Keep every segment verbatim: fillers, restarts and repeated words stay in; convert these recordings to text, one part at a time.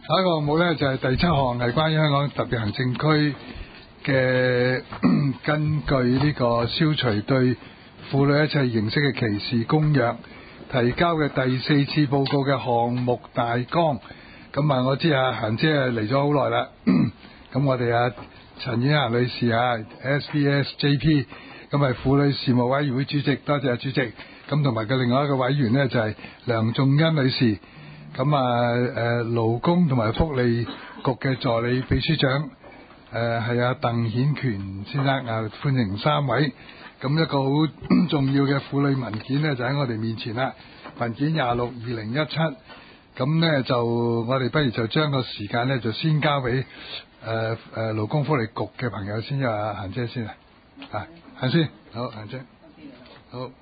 下一個項目咧就係第七項，係關於香港特別行政區嘅根據呢個消除對婦女一切形式嘅歧視公約提交嘅第四次報告嘅項目大綱。咁啊，我知啊，嫻姐啊嚟咗好耐啦。咁我哋啊陳婉嫻女士啊 S B S J P， 咁係婦女事務委員會主席，多謝主席。咁同埋嘅另外一個委員呢，就係梁仲恩女士。咁啊誒勞工同埋福利局嘅助理秘書長誒係阿鄧顯權先生啊，歡迎三位。咁一個好重要嘅婦女文件呢，就喺我哋面前啦，文件廿六二零一七。咁呢，就我哋不如就將個時間呢，就先交俾誒誒勞工福利局嘅朋友先，有阿嫻姐先啊，啊嫻先，好嫻姐，好。誒、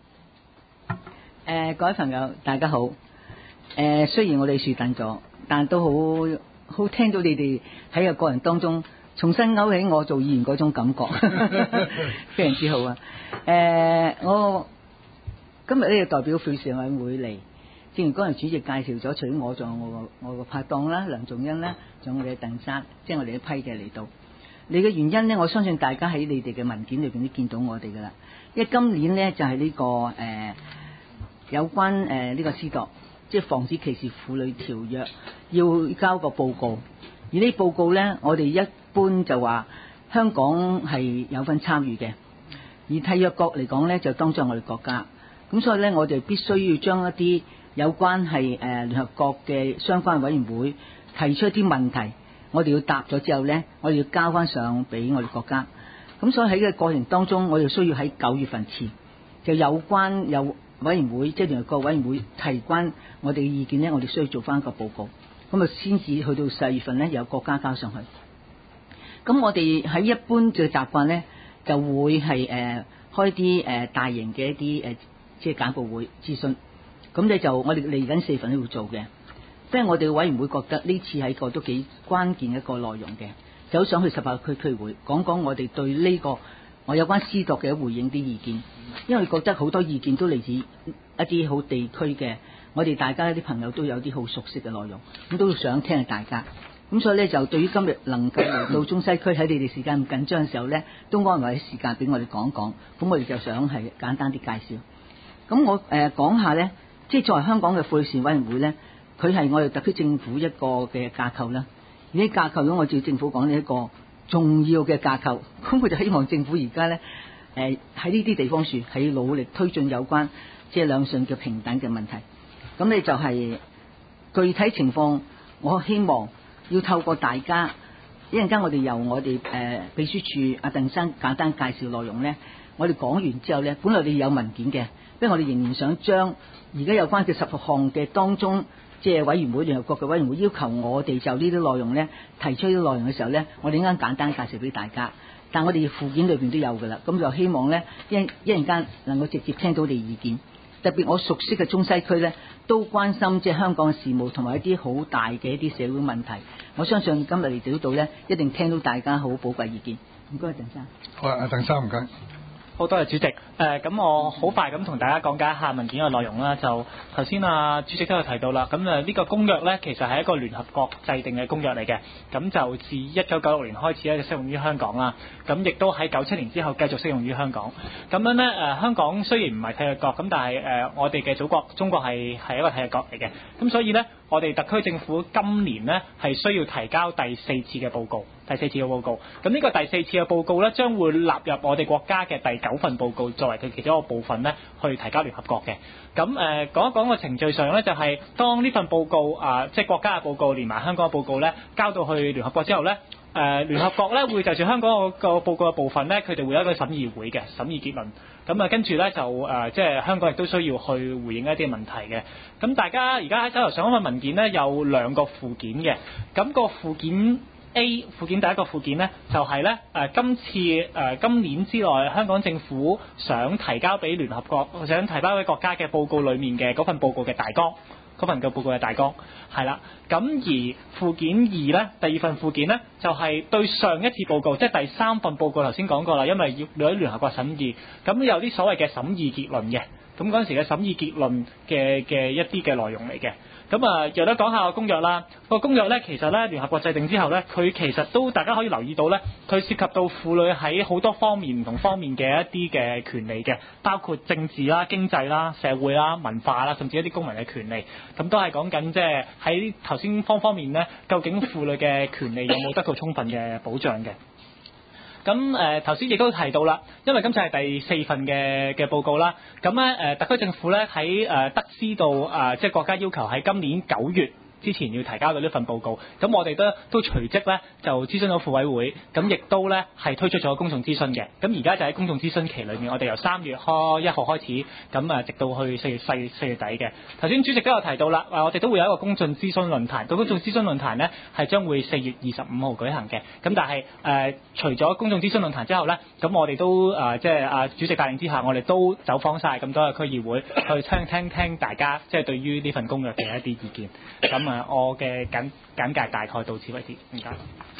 呃、各位朋友大家好。誒、呃、雖然我哋樹等咗，但都好好聽到你哋喺個過程當中重新勾起我做議員嗰種感覺，非常之好啊！誒、呃、我今日呢個代表婦事委員會嚟。正如剛才主席介紹咗，除咗我，仲有我個我個拍檔啦，梁仲恩啦，仲有我哋嘅鄧生，即係我哋一批嘅嚟到。嚟嘅原因呢，我相信大家喺你哋嘅文件裏邊都見到我哋噶啦。因為今年呢，就係、是、呢、這個誒、呃、有關誒呢、呃這個司鐸，即係防止歧視婦女條約，要交個報告。而呢報告呢，我哋一般就話香港係有份參與嘅，而締約國嚟講呢，就當咗我哋國家。咁所以呢，我哋必須要將一啲有關係誒聯合國嘅相關委員會提出一啲問題，我哋要答咗之後呢，我哋要交翻上俾我哋國家。咁所以喺呢個過程當中，我哋需要喺九月份前就有關有委員會，即係聯合國委員會提關我哋嘅意見呢，我哋需要做翻一個報告，咁啊先至去到四月份呢，有國家交上去。咁我哋喺一般嘅習慣呢，就會係誒、呃、開啲誒大型嘅一啲誒即係簡報會諮詢。咁你就我哋嚟緊四月份都要做嘅，即係我哋嘅委員會覺得呢次係一個都幾關鍵嘅一個內容嘅，就好想去十八區區會講講我哋對呢、這個我有關司鐸嘅回應啲意見，因為覺得好多意見都嚟自一啲好地區嘅，我哋大家啲朋友都有啲好熟悉嘅內容，咁都想聽下大家。咁所以咧就對於今日能夠嚟到中西區喺你哋時間咁緊張嘅時候咧，都安排啲時間俾我哋講講，咁我哋就想係簡單啲介紹。咁我誒、呃、講下咧。即係作為香港嘅婦女事務委員會咧，佢係我哋特區政府一個嘅架構啦。而呢架構如果我照政府講呢一個重要嘅架構，咁我就希望政府而家咧誒喺呢啲地方處係努力推進有關即係兩性嘅平等嘅問題。咁你就係具體情況，我希望要透過大家一陣間我哋由我哋誒、呃、秘書處阿鄧生簡單介紹內容咧，我哋講完之後咧，本來你有文件嘅，因為我哋仍然想將而家有關嘅十項嘅當中，即係委員會聯合國嘅委員會要求我哋就呢啲內容咧提出呢啲內容嘅時候咧，我哋啱簡單介紹俾大家。但我哋附件裏邊都有㗎啦，咁就希望咧一一陣間能夠直接聽到你意見。特別我熟悉嘅中西區咧，都關心即係香港嘅事務同埋一啲好大嘅一啲社會問題。我相信今日嚟到度咧，一定聽到大家好寶貴意見。唔該，鄧生。 好啊，阿鄧生唔該。 好多謝主席，誒、呃、咁我好快咁同大家講解一下文件嘅內容啦。就頭先啊主席都有提到啦，咁誒呢個公約呢，其實係一個聯合國制定嘅公約嚟嘅，咁就自一九九六年開始咧就適用於香港啦，咁亦都喺九七年之後繼續適用於香港。咁樣呢，誒、呃、香港雖然唔係締約國，咁但係誒、呃、我哋嘅祖國中國係係一個締約國嚟嘅，咁所以呢，我哋特區政府今年呢係需要提交第四次嘅報告。第四次嘅報告，咁呢個第四次嘅報告呢，將會納入我哋國家嘅第九份報告，作為佢其中一個部分呢，去提交聯合國嘅。咁誒、呃、講一講個程序上呢，就係、是、當呢份報告啊、呃，即係國家嘅報告連埋香港嘅報告呢，交到去聯合國之後呢，誒、呃、聯合國呢會就住香港個報告嘅部分呢，佢哋會有一個審議會嘅審議結論。咁啊，跟住呢，就誒、呃，即係香港亦都需要去回應一啲問題嘅。咁大家而家喺手頭上嗰份文件呢，有兩個附件嘅，咁、那個附件A 附件第一個附件呢，就係、是、呢誒、呃、今次誒、呃、今年之內香港政府想提交俾聯合國，想提交俾國家嘅報告裡面嘅嗰份報告嘅大綱，嗰份嘅報告嘅大綱係啦。咁而附件二呢，第二份附件呢，就係、是、對上一次報告，即係第三份報告頭先講過啦，因為要喺聯合國審議，咁有啲所謂嘅審議結論嘅。 咁嗰陣時嘅審議結論嘅嘅一啲嘅內容嚟嘅。咁啊，又得講下個公約啦。個公約咧，其實咧聯合國制定之後咧，佢其實都大家可以留意到咧，佢涉及到婦女喺好多方面唔同方面嘅一啲嘅權利嘅，包括政治啦、經濟啦、社會啦、文化啦，甚至一啲公民嘅權利。咁都係講緊即係喺頭先方方面咧，究竟婦女嘅權利有冇得到充分嘅保障嘅？咁誒頭先亦都提到啦，因為今次係第四份嘅嘅報告啦，咁咧誒特區政府咧喺誒得知到誒即係國家要求喺今年九月之前要提交到呢份報告，咁我哋都都隨即咧就諮詢到婦委會，咁亦都咧係推出咗公眾諮詢嘅。咁而家就喺公眾諮詢期裏面，我哋由三月開一號開始，咁啊直到去四月四四月底嘅。頭先主席都有提到啦，我哋都會有一個公眾諮詢論壇，個公眾諮詢論壇呢係將會四月二十五號舉行嘅。咁但係誒、呃、除咗公眾諮詢論壇之後咧，咁我哋都誒、呃、即係啊主席帶領之下，我哋都走訪晒咁多嘅區議會，去聽聽聽大家即係對於呢份公約嘅一啲意見。咁啊，我嘅簡簡介大概到此為止，唔該。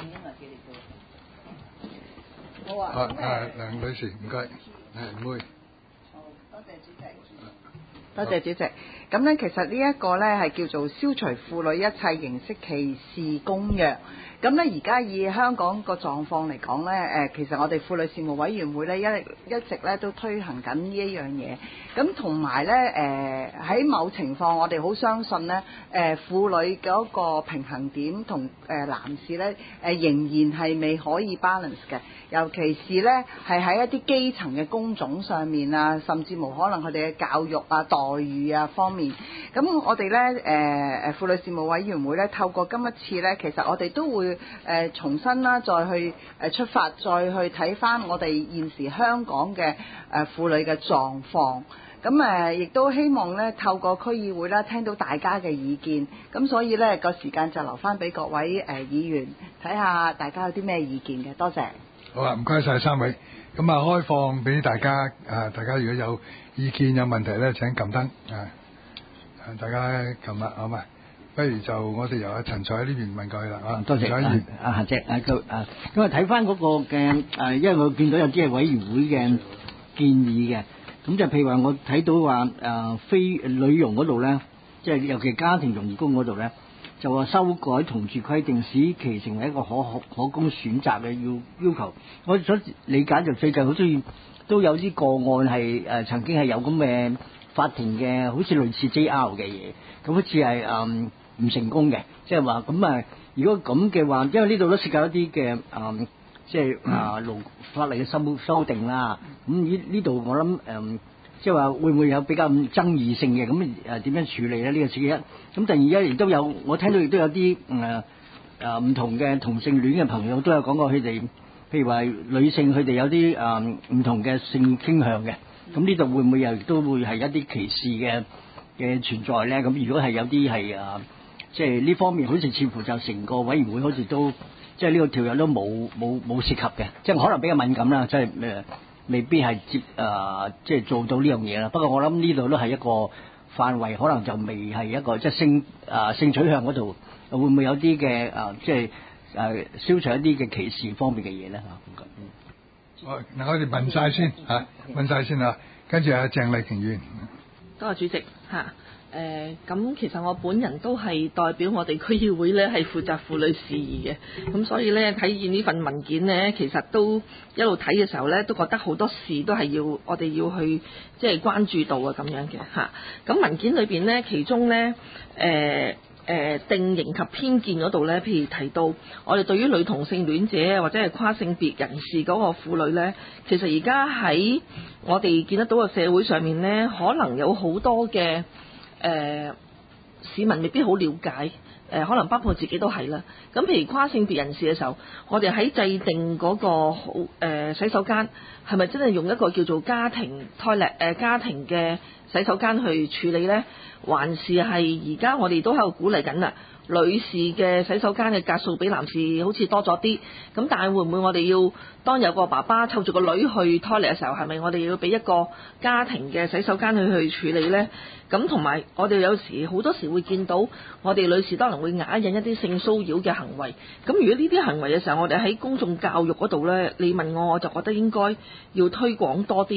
好啊。 啊啊，梁女士，唔該，係唔會。 好，多謝主席。多謝主席。咁咧，其實呢一個咧係叫做消除婦女一切形式歧視公約。咁咧，而家以香港個狀況嚟講咧，誒，其實我哋婦女事務委員會咧一一直咧都推行緊呢一樣嘢。咁同埋咧，誒喺某情況，我哋好相信咧，誒婦女嗰個平衡點同誒男士咧，誒仍然係未可以 balance 嘅。尤其是咧係喺一啲基層嘅工種上面啊，甚至乎可能佢哋嘅教育啊、待遇啊方面。咁我哋咧誒誒婦女事務委員會咧，透過今一次咧，其實我哋都會誒、呃、重新啦，再去誒出發，再去睇翻我哋現時香港嘅誒婦女嘅狀況。咁誒亦都希望咧透過區議會啦，聽到大家嘅意見。咁所以咧個時間就留翻俾各位誒、呃、議員睇下，大家有啲咩意見嘅。多謝。 好啊，唔該晒三位。咁啊，開放俾大家啊，大家如果有意見有問題咧，請撳燈啊，大家撳啦，好嘛？不如就我哋由阿陳彩呢邊問過去啦。啊， 多謝啊，阿夏姐啊，咁啊，咁啊睇翻嗰個嘅誒，因為我見到有啲係委員會嘅建議嘅，咁就譬如話我睇到話誒非女傭嗰度咧，即係尤其家庭傭工嗰度咧，就話修改同住規定，使其成為一個可可可供選擇嘅要要求。我所理解就最近好似都有啲個案係誒曾經係有咁嘅法庭嘅，好似類似 J R 嘅嘢，咁好似係誒唔成功嘅，即係話咁啊。如果咁嘅話，因為呢度都涉及一啲嘅誒，即係啊勞法例嘅修修訂啦。咁呢呢度我諗誒。嗯即係話會唔會有比較爭議性嘅，咁誒點樣處理咧？呢個此其一。咁第二咧，亦都有我聽到亦都有啲誒誒唔同嘅同性戀嘅朋友都有講過佢哋，譬如話女性佢哋有啲誒唔同嘅性傾向嘅。咁呢度會唔會又都會係一啲歧視嘅嘅存在咧？咁如果係有啲係誒，即係呢方面好似似乎就成個委員會好似都即係呢個條約都冇冇冇涉及嘅，即係可能比較敏感啦，即係誒。未必係接誒、呃，即係做到呢樣嘢啦。不過我諗呢度都係一個範圍，可能就未係一個即係性誒、呃、性取向嗰度，會唔會有啲嘅誒，即係誒、呃、消除一啲嘅歧視方面嘅嘢咧嚇？ 好，嗱我哋問晒先嚇、啊，問晒先啊，跟住阿鄭麗瓊議員。 多謝主席嚇。誒咁、呃、其實我本人都係代表我哋區議會咧，係負責婦女事宜嘅，咁所以咧睇見呢份文件咧，其實都一路睇嘅時候咧，都覺得好多事都係要我哋要去即係關注到啊咁樣嘅嚇。咁文件裏邊咧，其中咧誒誒定型及偏見嗰度咧，譬如提到我哋對於女同性戀者或者係跨性別人士嗰個婦女咧，其實而家喺我哋見得到嘅社會上面咧，可能有好多嘅。誒、呃、市民未必好了解，誒、呃、可能包括自己都係啦。咁譬如跨性別人士嘅時候，我哋喺制定嗰、那個好誒、呃、洗手間，係咪真係用一個叫做家庭 toilet 誒、呃、家庭嘅洗手間去處理呢？還是係而家我哋都喺度鼓勵緊啦，女士嘅洗手間嘅格數比男士好似多咗啲，咁但係會唔會我哋要當有個爸爸湊住個女去 toilet 嘅時候，係咪我哋要俾一個家庭嘅洗手間去去處理呢？咁同埋我哋有時好多時會見到我哋女士可能會啞忍一啲性騷擾嘅行為，咁如果呢啲行為嘅時候，我哋喺公眾教育嗰度呢，你問我我就覺得應該要推廣多啲。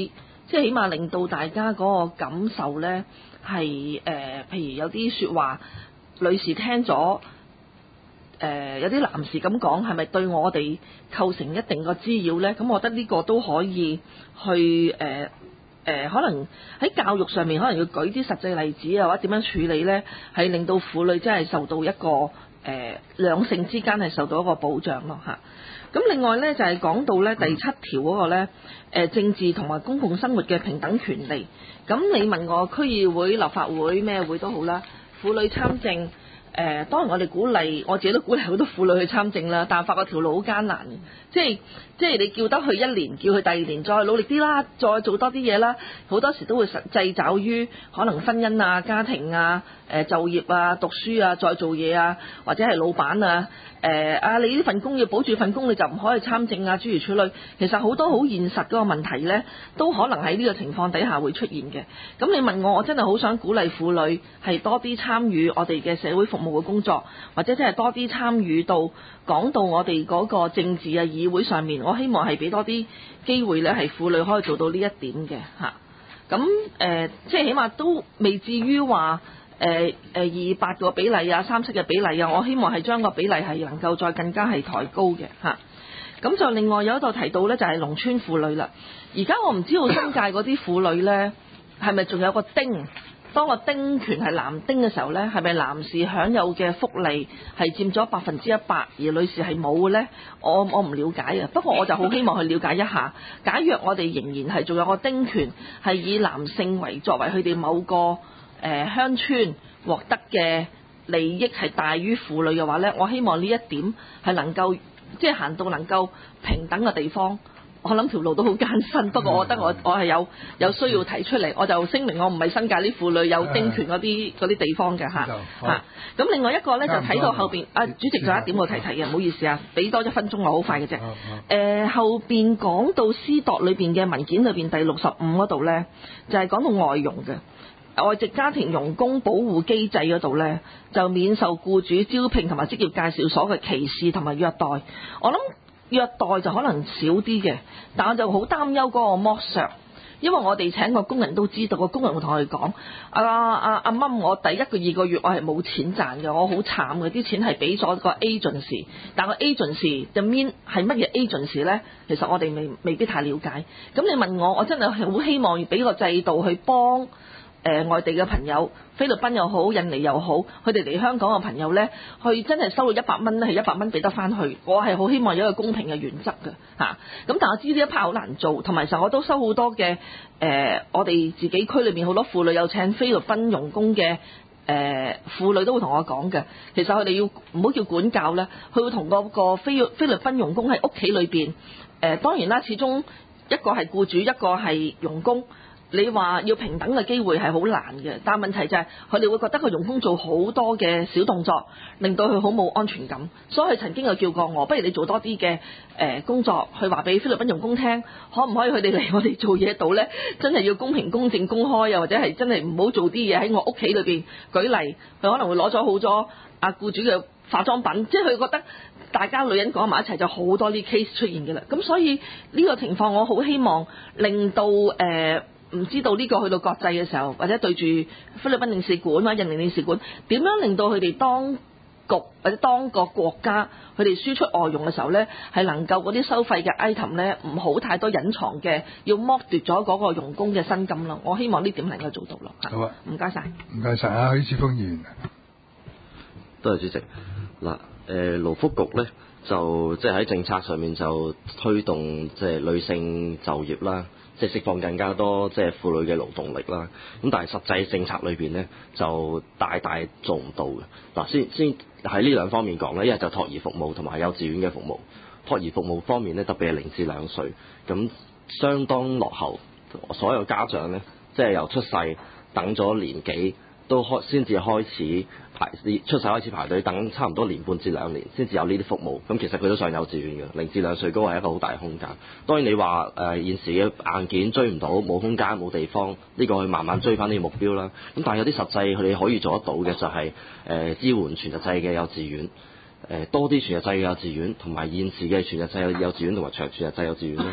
即係起碼令到大家嗰個感受呢係誒、呃，譬如有啲説話，女士聽咗。誒、呃、有啲男士咁講，係咪對我哋構成一定個滋擾呢？咁我覺得呢個都可以去誒誒、呃呃，可能喺教育上面，可能要舉啲實際例子啊，或者點樣處理呢？係令到婦女真係受到一個誒、呃、兩性之間係受到一個保障咯嚇。咁另外呢，就係、是、講到呢第七條嗰個呢，誒、呃、政治同埋公共生活嘅平等權利。咁你問我區議會、立法會咩會都好啦，婦女參政。誒、呃，當然我哋鼓勵，我自己都鼓勵好多婦女去參政啦，但係發覺條路好艱難，即係即係你叫得佢一年，叫佢第二年再努力啲啦，再做多啲嘢啦，好多時都會實掣肘於可能婚姻啊、家庭啊、誒、呃、就業啊、讀書啊、再做嘢啊，或者係老闆啊。誒、呃、啊！你呢份工要保住份工，你就唔可以參政啊，諸如此類。其實好多好現實嗰個問題呢，都可能喺呢個情況底下會出現嘅。咁你問我，我真係好想鼓勵婦女係多啲參與我哋嘅社會服務嘅工作，或者真係多啲參與到講到我哋嗰個政治啊、議會上面。我希望係俾多啲機會呢，係婦女可以做到呢一點嘅嚇。咁、啊、誒、呃，即係起碼都未至於話。誒誒二八個比例啊，三七嘅比例啊，我希望係將個比例係能夠再更加係抬高嘅嚇。咁、啊、就另外有一度提到呢，就係農村婦女啦。而家我唔知道新界嗰啲婦女呢，係咪仲有個丁？當個丁權係男丁嘅時候呢，係咪男士享有嘅福利係佔咗百分之一百，而女士係冇嘅呢？我我唔了解啊。不過我就好希望去了解一下。假若我哋仍然係仲有個丁權，係以男性為作為佢哋某個。誒、呃、鄉村獲得嘅利益係大於婦女嘅話呢，我希望呢一點係能夠即係行到能夠平等嘅地方。我諗條路都好艱辛，不過我覺得我我係有有需要提出嚟，我就聲明我唔係新界啲婦女有丁權嗰啲嗰啲地方嘅嚇嚇。咁另外一個呢，就睇到後邊啊，主席仲有一點我提提嘅，唔好意思啊，俾多一分鐘我好快嘅啫。誒、呃、後邊講到司鐸裏邊嘅文件裏邊第六十五嗰度呢，就係、是、講到外傭嘅。外籍家庭傭工保護機制嗰度呢，就免受僱主招聘同埋職業介紹所嘅歧視同埋虐待。我諗虐待就可能少啲嘅，但我就好擔憂嗰個剝削，因為我哋請個工人都知道，個工人會同我哋講：阿阿阿媽，我第一個二個月我係冇錢賺嘅，我好慘嘅，啲錢係俾咗個 agency，但個 agency 入面係乜嘢 agency 呢？其實我哋未未必太了解。咁你問我，我真係好希望要俾個制度去幫。誒、呃、外地嘅朋友，菲律賓又好，印尼又好，佢哋嚟香港嘅朋友呢，去真係收到一百蚊咧，係一百蚊俾得翻去。我係好希望有一個公平嘅原則嘅嚇。咁、啊、但我知呢一 part 好難做，同埋實我都收好多嘅誒、呃，我哋自己區裏面好多婦女有請菲律賓傭工嘅誒、呃、婦女都會同我講嘅。其實佢哋要唔好叫管教呢，佢會同嗰個菲菲律賓傭工喺屋企裏邊誒，當然啦，始終一個係僱主，一個係傭工。你話要平等嘅機會係好難嘅，但係問題就係佢哋會覺得個傭工做好多嘅小動作，令到佢好冇安全感，所以佢曾經有叫過我，不如你做多啲嘅誒工作，去話俾菲律賓傭工聽，可唔可以佢哋嚟我哋做嘢度呢？真係要公平、公正、公開啊，或者係真係唔好做啲嘢喺我屋企裏邊。舉例，佢可能會攞咗好多阿僱主嘅化妝品，即係佢覺得大家女人講埋一齊就好多呢 case 出現嘅啦。咁所以呢個情況，我好希望令到誒。呃唔知道呢個去到國際嘅時候，或者對住菲律賓領事館或者印尼領事館，點樣令到佢哋當局或者當個國家佢哋輸出外傭嘅時候呢，係能夠嗰啲收費嘅 item 呢，唔好太多隱藏嘅，要剝奪咗嗰個傭工嘅薪金咯。我希望呢點能夠做到咯。 好啊， 唔該晒。 唔該晒啊，許智峯議員。 多謝主席。嗱，誒勞福局呢，就即係喺政策上面就推動即係女性就業啦。即係釋放更加多即係婦女嘅勞動力啦，咁但係實際政策裏邊呢，就大大做唔到嘅。嗱，先先喺呢兩方面講咧，一係就托兒服務同埋幼稚園嘅服務。托兒服務方面呢，特別係零至兩歲，咁相當落後。所有家長呢，即係由出世等咗年幾，都開先至開始排出世開始排隊，等差唔多年半至兩年先至有呢啲服務。咁其實佢都上幼稚園嘅，零至兩歲嗰個係一個好大嘅空間。當然你話誒、呃、現時嘅硬件追唔到，冇空間冇地方，呢、這個去慢慢追翻呢個目標啦。咁但係有啲實際佢哋可以做得到嘅就係、是、誒、呃、支援全日制嘅幼稚園，誒、呃、多啲全日制嘅幼稚園，同埋現時嘅全日制幼稚園同埋長全日制幼稚園咧。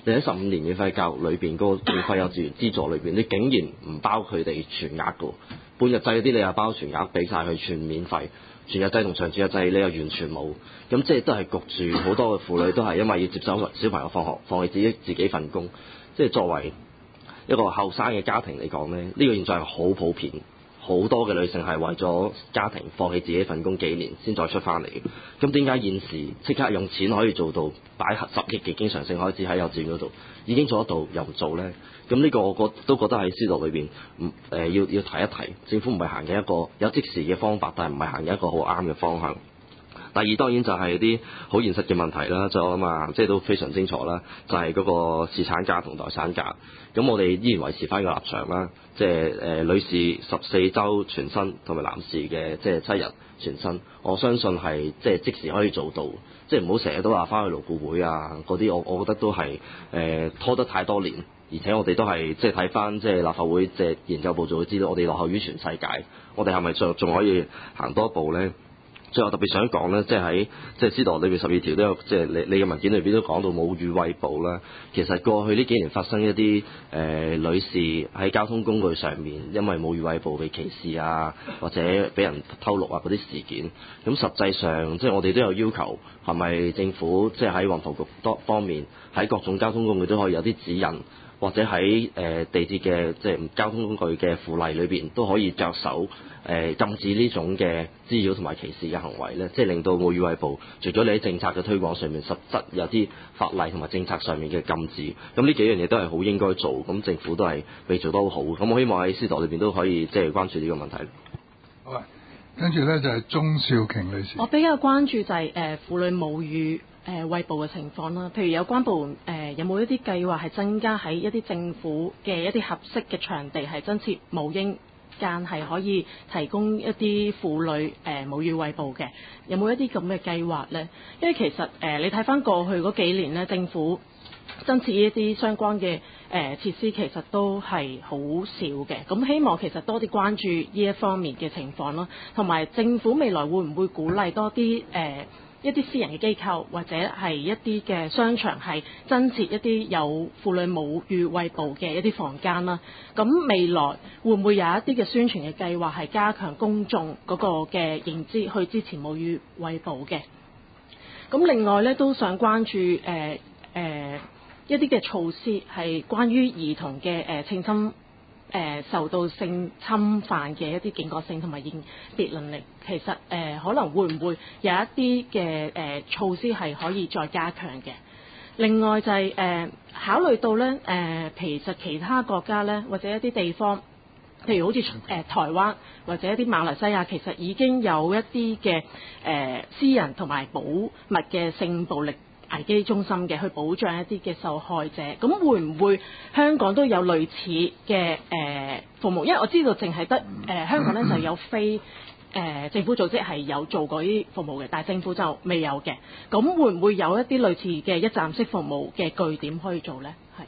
你喺十五年免費教育裏邊嗰個免費幼稚園資助裏邊，你竟然唔包佢哋全額㗎，半日制嗰啲你又包全額俾晒佢全免費，全日制同長全日制你又完全冇，咁即係都係焗住好多嘅婦女都係因為要接收小朋友放學，放棄自己自己份工，即係作為一個後生嘅家庭嚟講咧，呢、這個現象係好普遍。好多嘅女性係為咗家庭放棄自己份工幾年先再出翻嚟，咁點解現時即刻用錢可以做到擺十億嘅經常性開支喺幼稚園嗰度，已經做得到又唔做呢？咁呢個我覺都覺得喺司徒裏邊，唔、呃、誒要要提一提，政府唔係行緊一個有即時嘅方法，但係唔係行緊一個好啱嘅方向。第二當然就係啲好現實嘅問題啦，就我諗啊，即係都非常清楚啦，就係、是、嗰個侍產假同代產假。咁我哋依然維持翻個立場啦，即係誒、呃、女士十四週全薪同埋男士嘅即係七日全薪，我相信係即係即時可以做到，即係唔好成日都話翻去勞顧會啊嗰啲，我我覺得都係誒、呃、拖得太多年，而且我哋都係即係睇翻即係立法會即係研究部就會知道，我哋落後於全世界，我哋係咪仲仲可以行多一步咧？最後特別想講咧，即係喺即係司徒裏邊十二條都有，即係你你嘅文件裏邊都講到母乳餵哺啦。其實過去呢幾年發生一啲誒、呃、女士喺交通工具上面因為母乳餵哺被歧視啊，或者俾人偷錄啊嗰啲事件，咁實際上即係我哋都有要求，係咪政府即係喺運輸局多方面喺各種交通工具都可以有啲指引，或者喺誒、呃、地鐵嘅即係交通工具嘅附例裏邊都可以着手。誒、呃、禁止呢種嘅滋擾同埋歧視嘅行為咧，即係令到母乳餵哺除咗你喺政策嘅推廣上面，實質有啲法例同埋政策上面嘅禁止，咁呢幾樣嘢都係好應該做，咁政府都係未做得好好，咁我希望喺司徒裏邊都可以即係關注呢個問題。 好啊，跟住咧就係鍾少瓊女士。 我比較關注就係誒婦女母乳誒餵哺嘅情況啦，譬如有關部門誒、呃、有冇一啲計劃係增加喺一啲政府嘅一啲合適嘅場地係增設母嬰間係可以提供一啲婦女誒母乳餵哺嘅，有冇一啲咁嘅計劃呢？因為其實誒、呃、你睇翻過去嗰幾年咧，政府增設一啲相關嘅誒、呃、設施，其實都係好少嘅。咁希望其實多啲關注呢一方面嘅情況咯，同埋政府未來會唔會鼓勵多啲誒、呃一啲私人嘅機構或者係一啲嘅商場係增設一啲有婦女母乳餵哺嘅一啲房間啦。咁未來會唔會有一啲嘅宣傳嘅計劃係加強公眾嗰個嘅認知，去支持母乳餵哺嘅？咁另外咧都想關注誒誒、呃呃、一啲嘅措施係關於兒童嘅誒、呃、性侵。誒、呃、受到性侵犯嘅一啲警覺性同埋應別能力，其實誒、呃、可能會唔會有一啲嘅誒措施係可以再加強嘅？另外就係、是、誒、呃、考慮到咧誒、呃，其實其他國家咧或者一啲地方，譬如好似誒、呃、台灣或者一啲馬來西亞，其實已經有一啲嘅誒私人同埋保密嘅性暴力危機中心嘅，去保障一啲嘅受害者。咁會唔會香港都有類似嘅誒、呃、服務？因為我知道淨係得誒香港咧就有非誒、呃、政府組織係有做過呢啲服務嘅，但係政府就未有嘅。咁會唔會有一啲類似嘅一站式服務嘅據點可以做咧？係。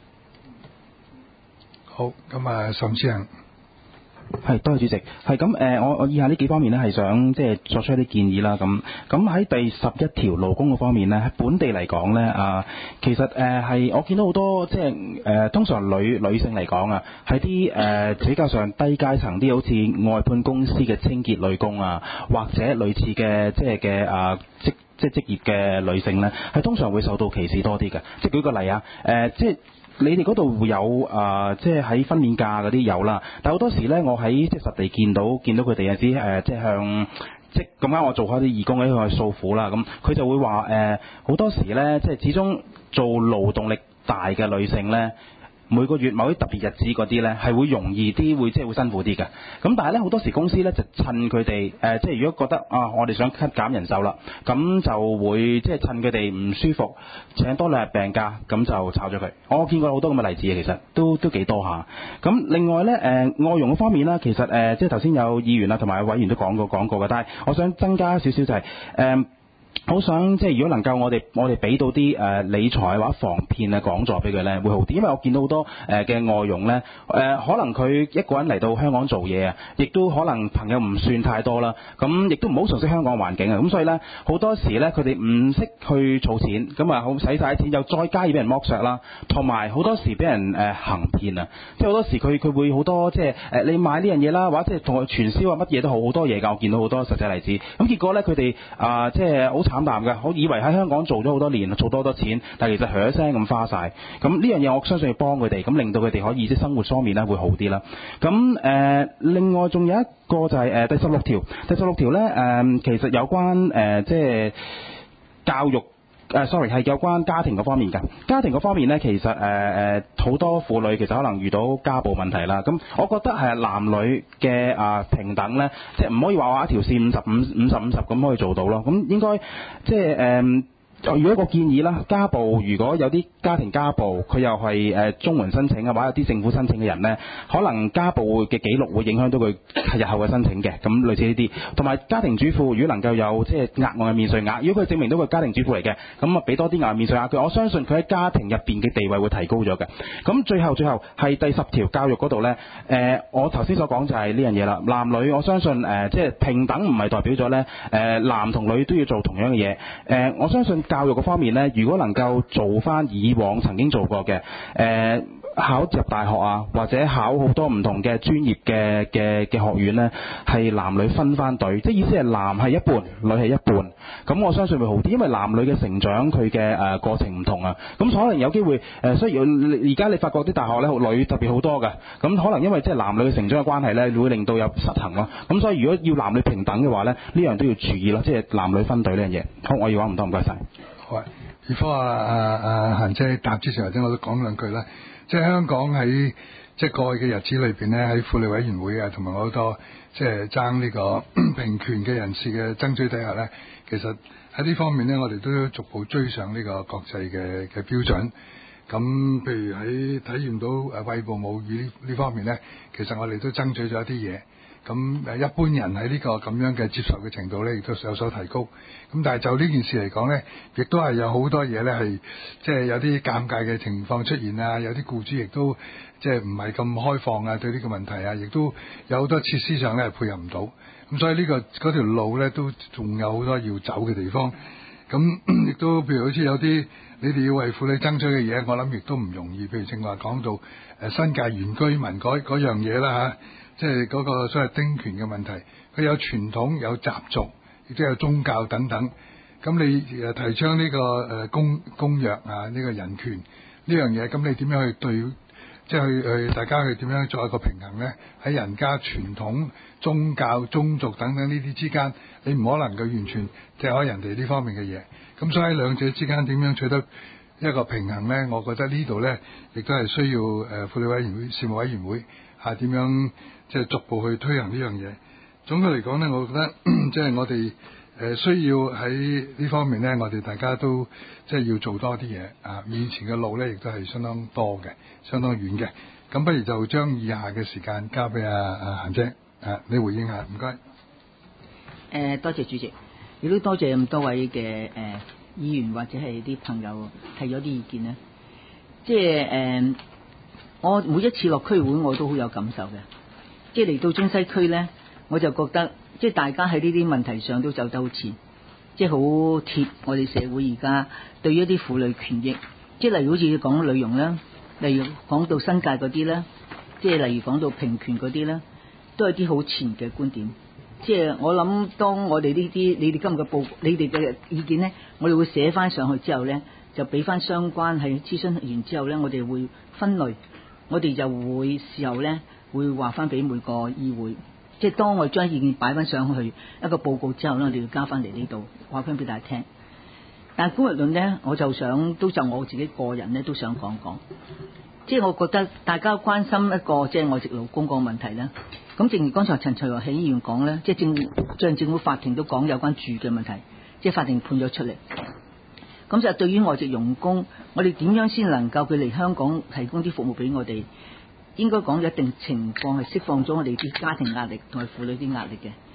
好，咁啊，岑志恒。 係，多謝主席。係咁誒，我我以下呢幾方面呢，係想即係作出一啲建議啦。咁咁喺第十一條勞工嗰方面呢，喺本地嚟講呢，啊，其實誒係、呃、我見到好多即係誒、呃，通常女女性嚟講啊，係啲誒比較上低階層啲，好似外判公司嘅清潔女工啊，或者類似嘅即係嘅啊職即係職業嘅女性呢，係通常會受到歧視多啲嘅。即係舉個例啊，誒、呃、即係。你哋嗰度會有啊、呃，即係喺分娩假嗰啲有啦，但好多時咧，我喺即係實地見到見到佢哋有啲誒，即係向即咁啱我做開啲義工咧去訴苦啦，咁佢就會話誒，好多時咧，即係始終做勞動力大嘅女性咧。每個月某啲特別日子嗰啲呢，係會容易啲，會即係會辛苦啲嘅。咁但係呢，好多時公司呢，就趁佢哋誒，即係如果覺得啊，我哋想 cut 減人手啦，咁就會即係趁佢哋唔舒服，請多兩日病假，咁就炒咗佢。我見過好多咁嘅例子嘅，其實都都幾多下。咁另外呢，誒、呃、外傭嗰方面啦，其實誒、呃、即係頭先有議員啊同埋委員都講過講過嘅，但係我想增加少少就係、是、誒。呃好想即係如果能夠我哋我哋俾到啲誒、呃、理財或者防騙嘅講座俾佢咧，會好啲。因為我見到好多誒嘅、呃、外傭咧，誒、呃、可能佢一個人嚟到香港做嘢啊，亦都可能朋友唔算太多啦，咁亦都唔好熟悉香港環境啊，咁所以咧好多時咧佢哋唔識去儲錢，咁啊好使晒錢，又再加要俾人剝削啦，同埋好多時俾人誒、呃、行騙啊，即係好多時佢佢會好多即係誒、呃、你買呢樣嘢啦，或者同佢傳銷啊乜嘢都好好多嘢㗎，我見到好多實際例子。咁結果咧佢哋啊即係好慘淡嘅，我以為喺香港做咗好多年，做多多錢，但係其實響一聲咁花晒。咁呢樣嘢我相信要幫佢哋，咁令到佢哋可以即係生活方面咧會好啲啦。咁誒、呃、另外仲有一個就係、是、誒、呃、第十六條，第十六條咧誒其實有關誒、呃、即係教育。誒、uh, sorry 係有關家庭嗰方面㗎，家庭嗰方面咧，其實誒誒好多婦女其實可能遇到家暴問題啦。咁我覺得係男女嘅啊、呃、平等咧，即係唔可以話話一條線五十五五十五十咁可以做到咯。咁應該即係誒。呃如果一個建議啦，家暴如果有啲家庭家暴，佢又係誒綜援申請啊，或者有啲政府申請嘅人呢，可能家暴嘅記錄會影響到佢日後嘅申請嘅，咁類似呢啲。同埋家庭主婦如果能夠有即係額外嘅免稅額，如果佢證明到佢家庭主婦嚟嘅，咁啊俾多啲額外免稅額佢，我相信佢喺家庭入邊嘅地位會提高咗嘅。咁最後最後係第十條教育嗰度呢，誒、呃、我頭先所講就係呢樣嘢啦。男女我相信誒、呃、即係平等唔係代表咗呢，誒、呃、男同女都要做同樣嘅嘢。誒、呃、我相信。教育嗰方面呢，如果能夠做翻以往曾經做過嘅，誒、呃、考入大學啊，或者考好多唔同嘅專業嘅嘅嘅學院呢，係男女分翻隊，即係意思係男係一半，女係一半。咁我相信會好啲，因為男女嘅成長佢嘅誒過程唔同啊。咁可能有機會誒，雖然而家你發覺啲大學呢，女特別好多㗎。咁可能因為即係男女嘅成長嘅關係呢，會令到有失衡咯。咁所以如果要男女平等嘅話呢，呢樣都要注意咯，即係男女分隊呢樣嘢。好，我要話唔多，唔該晒。 好啊，如果啊啊啊嫻姐答之前或者我都講兩句啦。即係香港喺即係過去嘅日子裏邊咧，喺婦女委員會啊，同埋好多即係爭呢個平權嘅人士嘅爭取底下咧，其實喺呢方面咧，我哋都逐步追上呢個國際嘅嘅標準。咁譬如喺體驗到誒餵哺母乳呢呢方面咧，其實我哋都爭取咗一啲嘢。咁誒一般人喺呢個咁樣嘅接受嘅程度咧，亦都有所提高。咁但係就呢件事嚟講咧，亦都係有好多嘢咧係即係有啲尷尬嘅情況出現啊，有啲僱主亦都即係唔係咁開放啊，對呢個問題啊，亦都有好多設施上咧係配合唔到。咁所以呢個嗰條路咧都仲有好多要走嘅地方。咁亦都譬如好似有啲你哋要為婦女爭取嘅嘢，我諗亦都唔容易。譬如正話講到誒新界原居民嗰嗰樣嘢啦嚇。即係嗰個所謂丁權嘅問題，佢有傳統、有習俗，亦都有宗教等等。咁你誒提倡呢個誒公公約啊，呢個人權呢樣嘢，咁你點樣去對，即係去去大家去點樣作一個平衡呢？喺人家傳統、宗教、宗族等等呢啲之間，你唔可能夠完全踢開人哋呢方面嘅嘢。咁所以喺兩者之間點樣取得一個平衡呢？我覺得呢度呢，亦都係需要誒婦女委員會、事務委員會嚇點樣。即係逐步去推行呢樣嘢。總嘅嚟講呢，我覺得即係我哋誒需要喺呢方面呢，我哋大家都即係要做多啲嘢啊！面前嘅路呢，亦都係相當多嘅，相當遠嘅。咁不如就將以下嘅時間交俾阿阿嫻姐啊，你回應下，唔該。誒、 呃，多謝主席，亦都多謝咁多位嘅誒、呃、議員或者係啲朋友提咗啲意見咧。即係誒、呃，我每一次落區會我都好有感受嘅。即係嚟到中西區呢，我就覺得即係大家喺呢啲問題上都走得好前，即係好貼我哋社會而家對於一啲婦女權益，即係例如好似講女傭啦，例如講到新界嗰啲啦，即係例如講到平權嗰啲啦，都係啲好前嘅觀點。即係我諗，當我哋呢啲你哋今日嘅報，你哋嘅意見呢，我哋會寫翻上去之後呢，就俾翻相關係諮詢完之後呢，我哋會分類，我哋就會事後呢。會話翻俾每個議會，即係當我將意見擺翻上去一個報告之後咧，我哋要交翻嚟呢度話翻俾大家聽。但係公約論呢，我就想都就我自己個人呢，都想講講，即係我覺得大家關心一個即係外籍勞工個問題呢。咁正如剛才陳徐華議員講呢，即係政將政府法庭都講有關住嘅問題，即係法庭判咗出嚟。咁就對於外籍傭工，我哋點樣先能夠佢嚟香港提供啲服務俾我哋？應該講有一定情況係釋放咗我哋啲家庭壓力同埋婦女啲壓力嘅。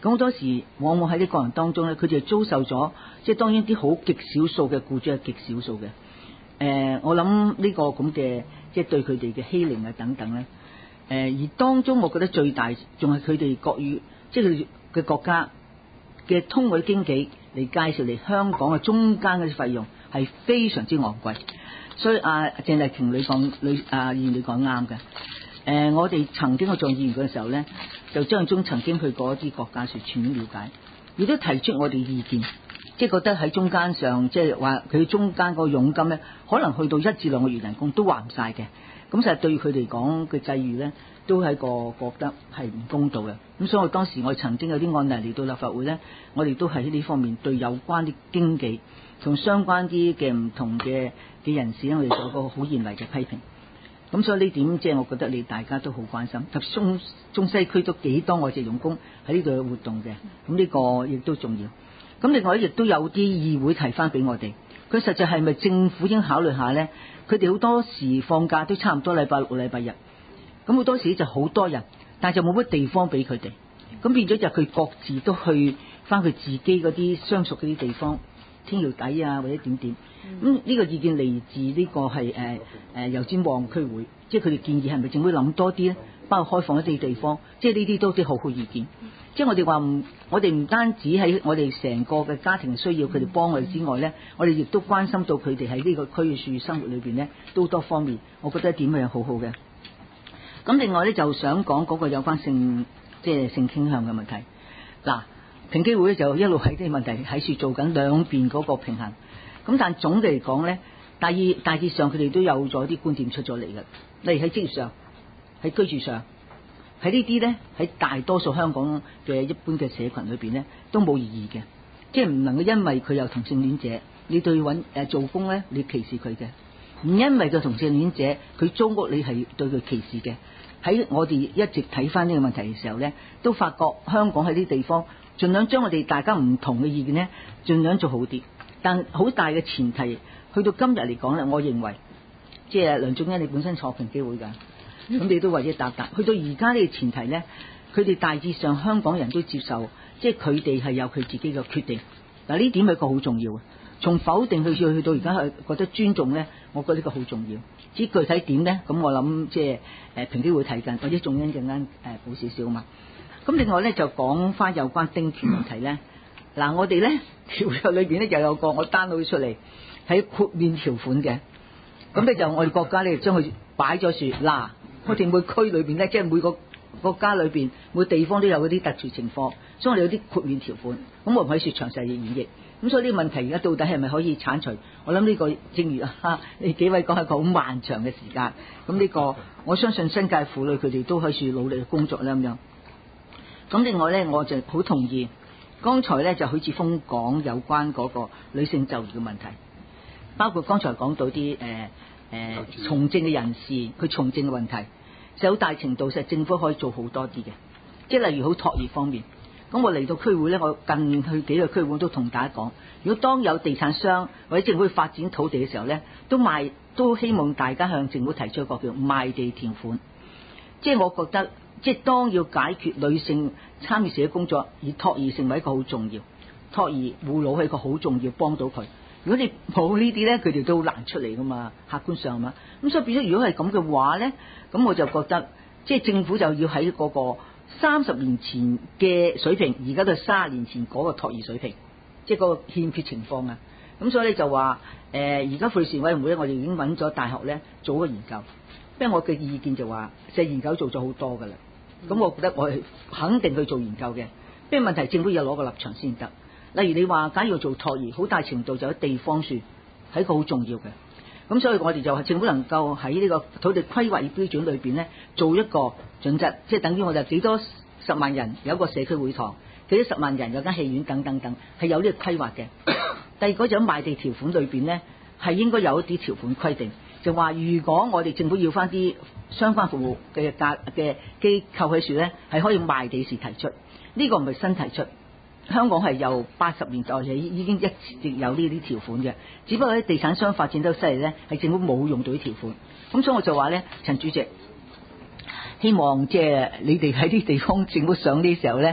咁好多時往往喺啲個人當中咧，佢哋遭受咗，即係當然啲好極少數嘅僱主係極少數嘅。誒、呃，我諗呢個咁嘅即係對佢哋嘅欺凌啊等等咧。誒、呃，而當中我覺得最大仲係佢哋國語，即係佢哋嘅國家嘅通訊經紀嚟介紹嚟香港嘅中間嘅費用係非常之昂貴。所以啊，鄭麗瓊你講你啊議員你講啱嘅。誒、呃，我哋曾經去做議員嘅時候咧，就張中曾經去過一啲國家去全面了解，亦都提出我哋意見，即係覺得喺中間上，即係話佢中間個佣金咧，可能去到一至兩個月人工都還唔晒嘅。咁實係對佢哋講嘅際遇咧，都係個覺得係唔公道嘅。咁所以我當時我曾經有啲案例嚟到立法會咧，我哋都係喺呢方面對有關啲經紀同相關啲嘅唔同嘅嘅人士咧，我哋做個好嚴厲嘅批評。咁所以呢點即係我覺得你大家都好關心，特別中中西區都幾多外籍傭工喺呢度嘅活動嘅，咁呢個亦都重要。咁另外亦都有啲議會提翻俾我哋，佢實際係咪政府應考慮下咧？佢哋好多時放假都差唔多禮拜六、禮拜日，咁好多時就好多人，但係就冇乜地方俾佢哋，咁變咗就佢各自都去翻佢自己嗰啲相熟嗰啲地方。天橋底啊，或者點點，咁呢、嗯、個意見嚟自呢個係誒誒油尖旺區會，即係佢哋建議係咪政府諗多啲咧，包括開放一啲地方，即係呢啲都啲好好意見。嗯、即係我哋話唔，我哋唔單止喺我哋成個嘅家庭需要佢哋幫我哋之外咧，我哋亦都關心到佢哋喺呢個區域生活裏邊咧，都多方面，我覺得點係好好嘅。咁另外咧就想講嗰個有關性即係性傾向嘅問題，嗱。平機會咧就一路喺啲問題喺處做緊兩邊嗰個平衡，咁但總嘅嚟講咧，大意大致上佢哋都有咗啲觀點出咗嚟嘅，例如喺職業上、喺居住上、喺呢啲咧喺大多數香港嘅一般嘅社群裏邊咧都冇異議嘅，即係唔能夠因為佢有同性戀者，你對揾誒做工咧你歧視佢嘅，唔因為個同性戀者佢租屋你係對佢歧視嘅。喺我哋一直睇翻呢個問題嘅時候咧，都發覺香港喺啲地方。盡量將我哋大家唔同嘅意見咧，盡量做好啲。但好大嘅前提，去到今日嚟講咧，我認為，即係梁頌恩你本身坐平機會㗎，咁、嗯、你都為咗答答。去到而家呢個前提咧，佢哋大致上香港人都接受，即係佢哋係有佢自己嘅決定。嗱呢點係一個好重要嘅。從否定去去去到而家係覺得尊重咧，我覺得呢個好重要。至於具體點咧，咁我諗即係誒平機會睇緊，或者頌恩陣間誒補少少啊嘛。咁另外咧就講翻有關丁權問題咧，嗱我哋咧條約裏邊咧又有個我 download 出嚟喺豁免條款嘅，咁咧就我哋國家咧將佢擺咗樹，嗱我哋每區裏邊咧即係每個國家裏邊每個地方都有嗰啲特殊情況，所以我哋有啲豁免條款，咁我唔可以説詳細嘅演繹，咁所以呢個問題而家到底係咪可以剷除？我諗呢個正如啊你幾位講係一個好漫長嘅時間，咁呢個我相信新界婦女佢哋都可以努力嘅工作咧咁樣。咁另外咧，我就好同意，剛才咧就許智峰講有關嗰個女性就業嘅問題，包括剛才講到啲誒誒從政嘅人士，佢從政嘅問題，就好大程度上政府可以做好多啲嘅，即係例如好托兒方面。咁我嚟到區會咧，我近去幾個區會都同大家講，如果當有地產商或者政府去發展土地嘅時候咧，都賣都希望大家向政府提出一個叫賣地條款，即係我覺得。即係當要解決女性參與社會工作，而托兒成為一個好重要，托兒護老係一個好重要，幫到佢。如果你冇呢啲咧，佢哋都好難出嚟噶嘛，客觀上嘛。咁所以變咗，如果係咁嘅話咧，咁我就覺得，即係政府就要喺嗰個三十年前嘅水平，而家都係三十年前嗰個托兒水平，即係嗰個欠缺情況啊。咁所以咧就話，誒而家婦女事務委員會咧，我哋已經揾咗大學咧做個研究，因為我嘅意見就話，即係研究做咗好多噶啦。咁、嗯、我覺得我係肯定去做研究嘅，咩問題政府要攞個立場先得。例如你話假如要做托兒，好大程度就喺地方算係一個好重要嘅。咁所以我哋就係政府能夠喺呢個土地規劃與標準裏邊咧，做一個準則，即係等於我哋幾多十萬人有一個社區會堂，幾多十萬人有間戲院等等等，係有呢個規劃嘅。第二個就喺賣地條款裏邊咧，係應該有一啲條款規定。就話如果我哋政府要翻啲相關服務嘅價嘅機構喺處咧，係可以賣地時提出，呢、這個唔係新提出，香港係由八十年代起已經一直有呢啲條款嘅，只不過喺地產商發展得犀利咧，係政府冇用到啲條款。咁所以我就話咧，陳主席，希望即係你哋喺啲地方政府上呢時候咧，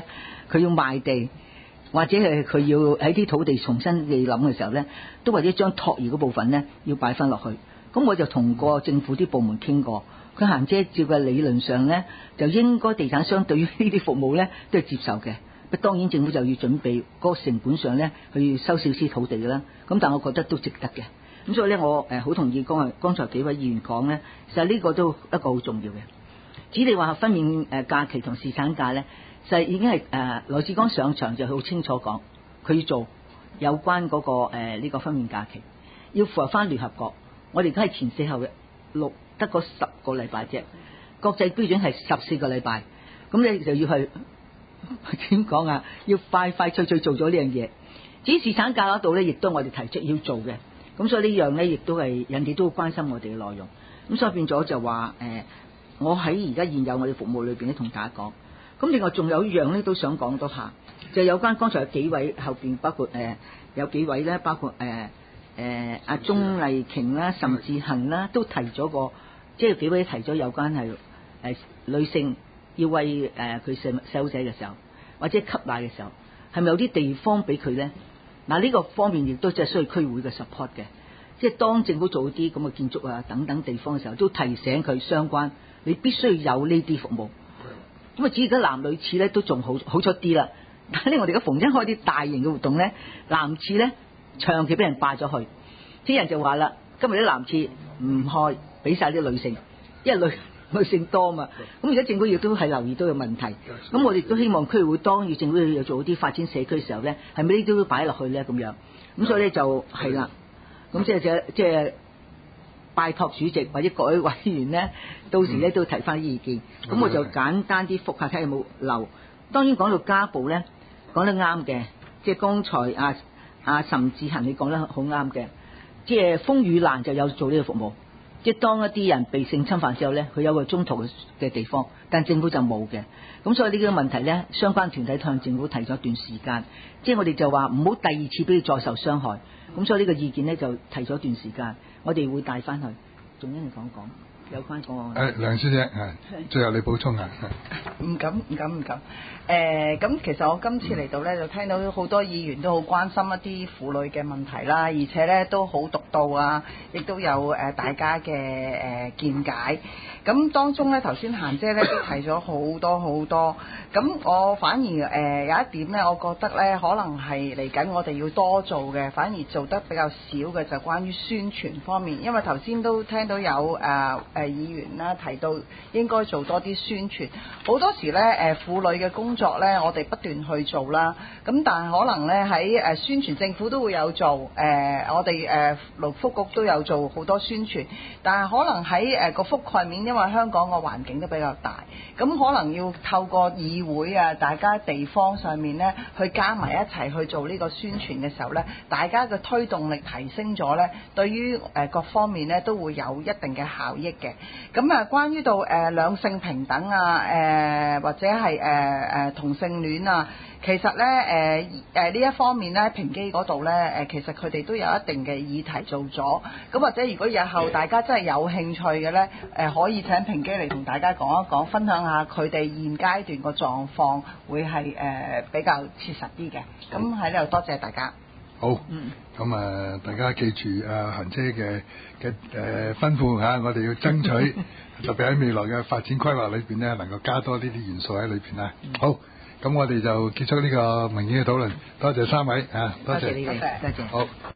佢要賣地，或者係佢要喺啲土地重新嚟諗嘅時候咧，都或者將托兒嗰部分咧要擺翻落去。咁我就同過政府啲部門傾過，佢嫻姐照嘅理論上咧，就應該地產商對於呢啲服務咧都係接受嘅。當然政府就要準備嗰個成本上咧，佢要收少少土地啦。咁但係我覺得都值得嘅。咁所以咧，我誒好同意剛才剛才幾位議員講咧，其實呢個都一個好重要嘅。至於你話分娩誒假期同侍產假咧，就已經係誒羅致光上場就好清楚講，佢要做有關嗰、那個誒呢、呃這個分娩假期，要符合翻聯合國。我哋而家係前四後六得個十個禮拜啫，國際標準係十四個禮拜，咁你就要去。點講啊？要快快脆脆做咗呢樣嘢。至於侍產假嗰度咧，亦都我哋提出要做嘅。咁所以呢樣咧，亦都係人哋都好關心我哋嘅內容。咁所以變咗就話誒、呃，我喺而家現有我哋服務裏邊咧，同大家講。咁另外仲有一樣咧，都想講多下，就有關剛才有幾位後邊包括誒、呃、有幾位咧，包括誒誒阿鍾麗瓊啦、岑志恒啦，都提咗個，即係幾位提咗有關係誒、呃、女性。要餵誒佢細細路仔嘅時候，或者吸奶嘅時候，係咪有啲地方俾佢咧？嗱，呢個方面亦都即係需要區會嘅 support 嘅，即係當政府做啲咁嘅建築啊等等地方嘅時候，都提醒佢相關，你必須要有呢啲服務。咁啊，至於而家男女廁咧都仲好好出啲啦，但係咧我哋而家逢親開啲大型嘅活動咧，男廁咧長期俾人霸咗去，啲人就話啦，今日啲男廁唔開，俾晒啲女性，因為女。女性多嘛，咁而家政府亦都係留意到有問題，咁我哋都希望區會當要政府要做啲發展社區嘅時候咧，係咪呢啲都擺落去咧咁樣？咁所以咧就係啦，咁即係即係即係拜託主席或者各位委員咧，到時咧都提翻啲意見，咁我就簡單啲覆下睇下有冇漏。當然講到家暴咧，講得啱嘅，即係剛才阿阿岑志恒你講得好啱嘅，即係風雨蘭就有做呢個服務。即係當一啲人被性侵犯之後咧，佢有個中途嘅地方，但政府就冇嘅。咁所以呢個問題咧，相關團體向政府提咗一段時間，即係我哋就話唔好第二次俾佢再受傷害。咁所以呢個意見咧就提咗一段時間，我哋會帶翻去，仲一嚟講講有關個案。 誒，梁小姐係，最後你補充下。 唔敢唔敢唔敢。誒，咁其實我今次嚟到咧，就聽到好多議員都好關心一啲婦女嘅問題啦，而且咧都好獨到啊，亦都有誒大家嘅誒見解。咁當中咧，頭先嫻姐咧都提咗好多好多。咁我反而誒有一點咧，我覺得咧可能係嚟緊我哋要多做嘅，反而做得比較少嘅就關於宣傳方面。因為頭先都聽到有誒誒議員啦提到應該做多啲宣傳。好多時咧誒婦女嘅工作咧，我哋不斷去做啦。咁但係可能咧喺誒宣傳，政府都會有做。誒、呃、我哋誒勞福局都有做好多宣傳，但係可能喺誒個覆蓋面，因為香港個環境都比較大，咁可能要透過議會啊，大家地方上面咧去加埋一齊去做呢個宣傳嘅時候咧，大家嘅推動力提升咗咧，對於誒各方面咧都會有一定嘅效益嘅。咁啊，關於到誒兩性平等啊，誒、呃、或者係誒誒同性戀啊。其實咧，誒誒呢一方面咧，平機嗰度咧，誒其實佢哋都有一定嘅議題做咗。咁或者如果日後大家真係有興趣嘅咧，誒可以請平機嚟同大家講一講，分享下佢哋現階段個狀況，會係誒比較切實啲嘅。咁喺呢度多謝大家。 好，嗯，咁啊，大家記住啊，嫻姐嘅嘅誒吩咐嚇，我哋要爭取，特別喺未來嘅發展規劃裏邊咧，能夠加多呢啲元素喺裏邊啊。好。咁我哋就結束呢個文件嘅討論，多謝三位啊，多謝， 多謝你哋，多謝。 好。